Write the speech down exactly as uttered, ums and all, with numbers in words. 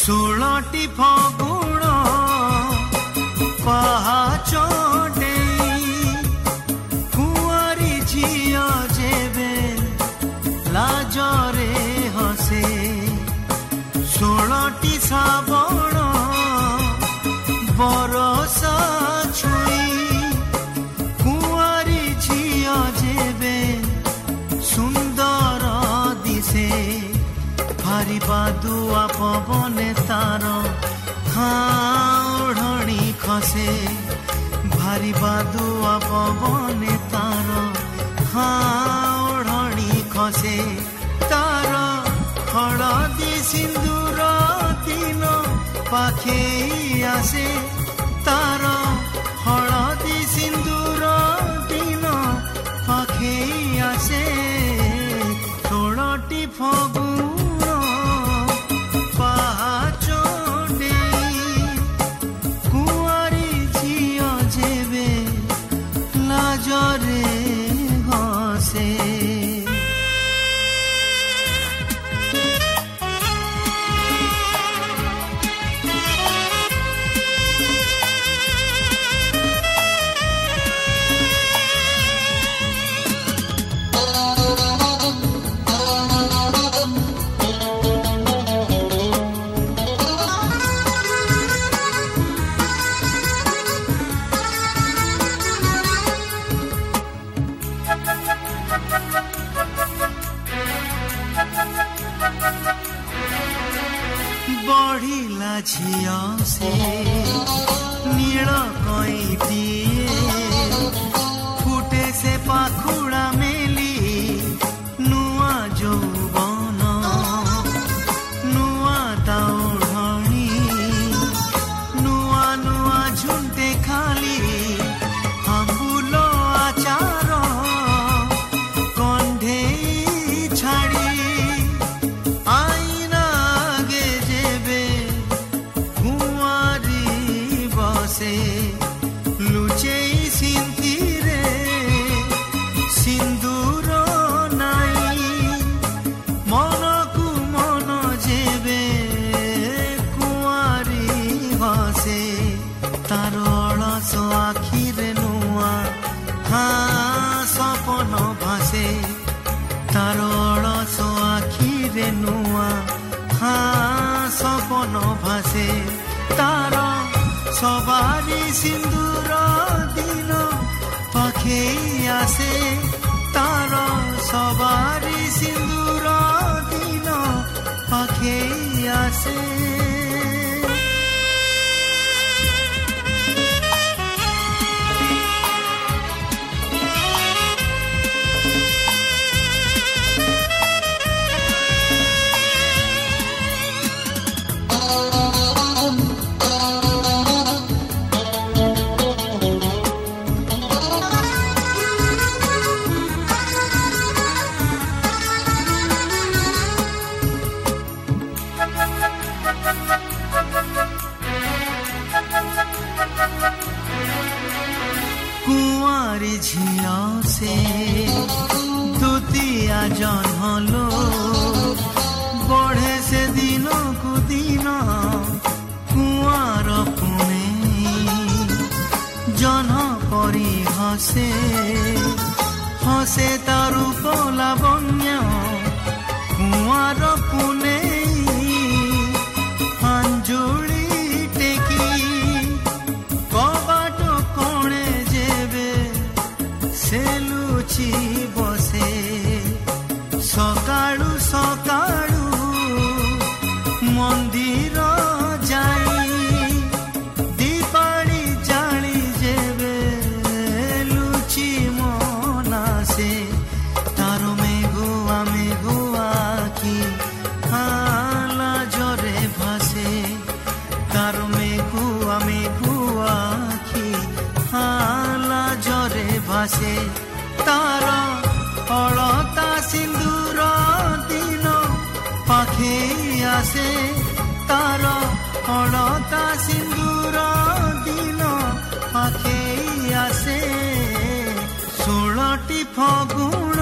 ଷୋଳଟି ଫଗୁଣ ପାହାଚ ଡେଇଁ କୁଆଁରୀ ଝିଅ ଯେବେ ଲାଜରେ ହସେ। ଷୋଳଟି ଶ୍ରାବଣ ବରଷା ଛୁଇଁ କୁଆଁରୀ ଝିଅ ଯେବେ ସୁନ୍ଦର ଦିଶେ। ଭାରି ବାଦୁଆ ପବନେ ତାର ଓଢ଼ଣୀ ଖସେ। ଭାରି ବାଦୁଆ ପବନେ ତାର ଓଢ଼ଣୀ ଖସେ। ତାର ହଳଦୀ ସିନ୍ଦୁର ଦିନ ପାଖେଇ ଆସେ। ତାର ହଳଦୀ ସିନ୍ଦୁର ଦିନ ପାଖେଇ ଆସେ। ଷୋଳଟି ଫଗୁଣ ପାହାଚ ଡେଇଁ କୁଆଁରୀ ଝିଅ ଯେବେ ଲାଜରେ ହସେ। ବଢ଼ିଲା ଝିଅ ସେ ନୀଳ କଇଁଟିଏ ଫୁଟେ ସେ ପାଖୁଡ଼ା ମେଲି ନୂଆ ଯୌବନ। ନୂଆ ତା ଓଢ଼ଣୀ ନୂଆ ନୂଆ ଝୁଣ୍ଟେ ଖାଲି ଆମ୍ବୁଲ ଆଚାର କଣ୍ଢେଇ ଛାଡ଼ି ଆଇନା ଆଗେ ଯେବେ କୁଆଁରୀ ବସେ। ଲୁଚେଇ ସିନ୍ଥିରେ ସିନ୍ଦୁର ନାଇଁ ମନକୁ ମନ ଯେବେ କୁଆଁରୀ ହସେ। ତାର ଅଳସ ଆଖିରେ ନୂଆ ସପନ ଭାସେ। ତାର ଅଳସ ଆଖିରେ ନୂଆ ସପନ ଭାସେ। ତାର ସବାରି ସିନ୍ଦୁର ଦିନ ପାଖେଇ ଆସେ। ତାର ସବାରି ସିନ୍ଦୁର ଦିନ ପାଖେଇ ଆସେ। কুয়ারি ঝিও সে দুতিয়া জন্মলো বঢ়ে সে দিনকু দিন কুয়ার পুনে জহ্ন পরি হসে হসে তার রূপ লাবণ্য কুয়ার পুনে আঞ্জুলি টেকি কবাট কোণে যেবে সে লুচি বসে সকালু সকালু মন্দির যাই দীপাড়ি জালি যেবে লুচি মনাসে তার মেঘুয়া মেঘুয়া কি হালা জরে ভাসে তার মেঘুয়া মেঘুয়া কি হালা জরে ভাসে তার অলতা সিন্দুর দিন পাখেই আসে তার অলতা সিন্দুর দিন পাখেই আসে ষোলটি ফগুণ